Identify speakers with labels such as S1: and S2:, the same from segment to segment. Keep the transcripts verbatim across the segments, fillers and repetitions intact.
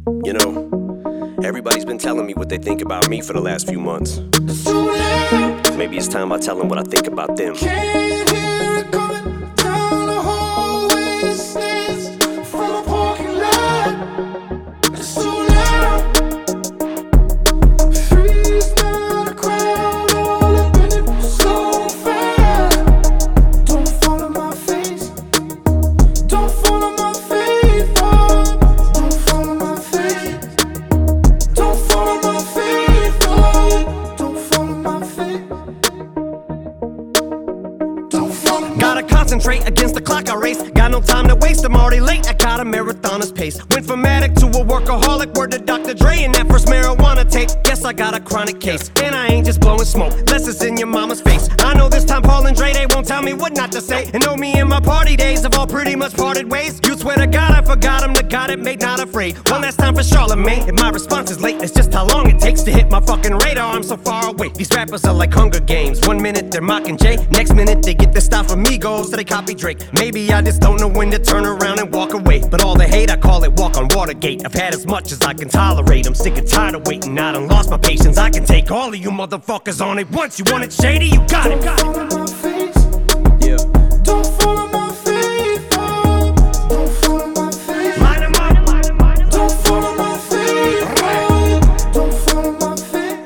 S1: You know, everybody's been telling me what they think about me for the last few months. Maybe it's time I tell them what I think about them.
S2: Can't hear it coming down the hallway. It stands from a parking lot. It's so loud. Freeze now, the crowd all up in it so fast. Don't follow my face. Don't follow my face. Oh, don't follow my face. Don't follow my face. Oh, don't follow my face.
S3: Gotta concentrate against the clock I race. Got no time to waste, I'm already late. I got a marathoner's pace. Went from addict to a workaholic. Word to Doctor Dre and that first marijuana tape. Guess I got a chronic case. And I ain't just blowing smoke, less it's in your mama's face. I know this time Paul and Dre, they won't tell me what not to say. And know me and my party days have all pretty much parted ways. You swear to God I forgot him, the God it made not afraid. One last time for Charlemagne. If my response is late, it's just how long it takes to hit my fucking radar. I'm so far away. These rappers are like Hunger Games. One minute they're mocking Jay, next minute they get their style from Migos, so they copy Drake. Maybe I just don't know when to turn around and walk away. But all the hate, I call it walk on Watergate. I've had as much as I can tolerate. I'm sick and tired of waiting. I done lost my patience. I can take all of you motherfuckers on it once. You want it shady? You got it.
S2: Don't follow my face.
S1: Yeah.
S2: Don't follow my face. Oh, don't follow my face.
S3: Line 'em up.
S2: Don't follow my face. Oh, don't follow my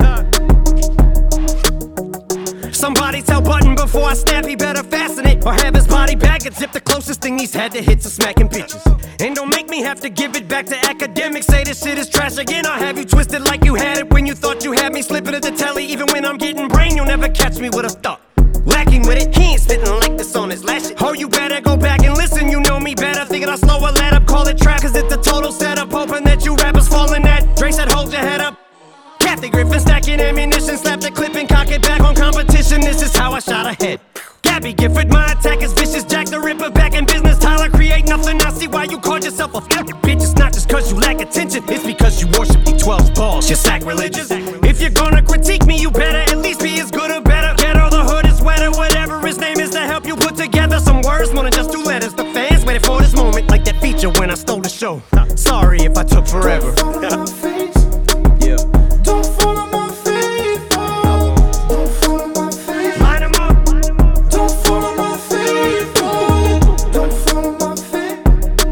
S2: face.
S3: Somebody tell Button before I snap, he better fasten it or have his body back and zip. The closest thing he's had to hits are smacking bitches. And don't make me have to give it back to academics. Say this shit is trash again. I'll have you twisted like you had it when you thought you had me. Slipping at the telly, even when I'm getting brain, you'll never catch me with a thought. Lacking with it, he ain't spitting like this on his last shit. Oh, you better go back and listen, you know me better. Thinking I'll slow a let up, call it trap, cause it's a total setup. Hoping that you rappers fall in that. Dre said hold your head up. Kathy Griffin stacking ammunition, slap the clip and cock it back on competition. This is how I shot ahead. Gabby Gifford, my attack is vicious. Jack the Ripper back in business. Tyler create nothing. I see why you called yourself a f***ing bitch. It's not just cause you lack attention, it's because you worship the twelve's balls. You're sacrilegious. If you're gonna critique me, you better at least be as good or better. Get all the hood is wetter, whatever his name is, to help you put together some words more than just two letters. The fans waited for this moment, like that feature when I stole the show. Sorry if I took forever.
S2: Don't follow my face.
S1: Yeah.
S2: Don't follow my face. Oh, don't follow my face.
S3: Line 'em up.
S2: Don't follow my face. Oh, don't follow my face.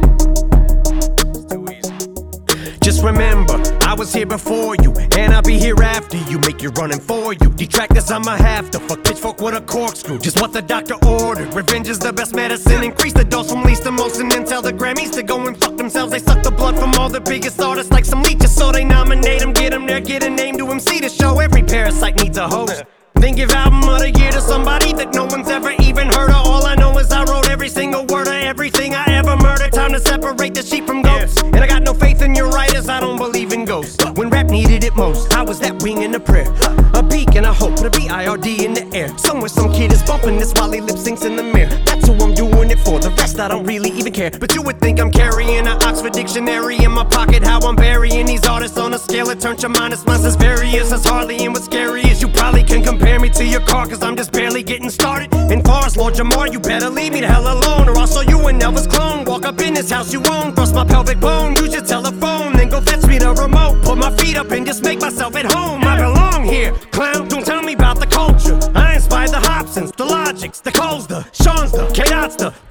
S1: Too easy.
S3: Just remember, I was here before you, and I'll be here after you. Make you running for you. Detractors, I'ma have to fuck pitchfork with a corkscrew. Just what the doctor ordered. Revenge is the best medicine. Increase the dose from least to most, and then tell the Grammys to go and fuck themselves. They suck the blood from all the biggest artists like some leeches, so they nominate them, get them there, get a name to M C to show. Every parasite needs a host. Then give album of the year to somebody that no one's ever even heard of. All I know is I wrote every single word of everything I ever murdered. Time to separate the sheep from goats. And I got no faith in your writers, I don't believe in ghosts. When rap needed it most, I was that wing in a prayer, a beacon, a hope, a B I R D in the air. Somewhere some kid is bumping this while he lip syncs in the mirror. That's who I'm doing it for, the rest I don't really even care. But you would think I'm carrying an Oxford dictionary in my pocket. How I'm burying these artists on a scale that turns your mind. It's mine as various as Harley, and what's scary is you probably can compare me to your car, cause I'm just barely getting started. And far as Lord Jamar, you better leave me the hell alone, or I'll show you an Elvis clone. Walk up in this house you own, thrust my pelvic bone, use your telephone, then go fetch me the remote. Put my feet up and just make myself at home. I belong here, clown, don't tell me about the culture. I inspired the Hobsons, the Logics, the Coles, the Sean's, the K-Dots, the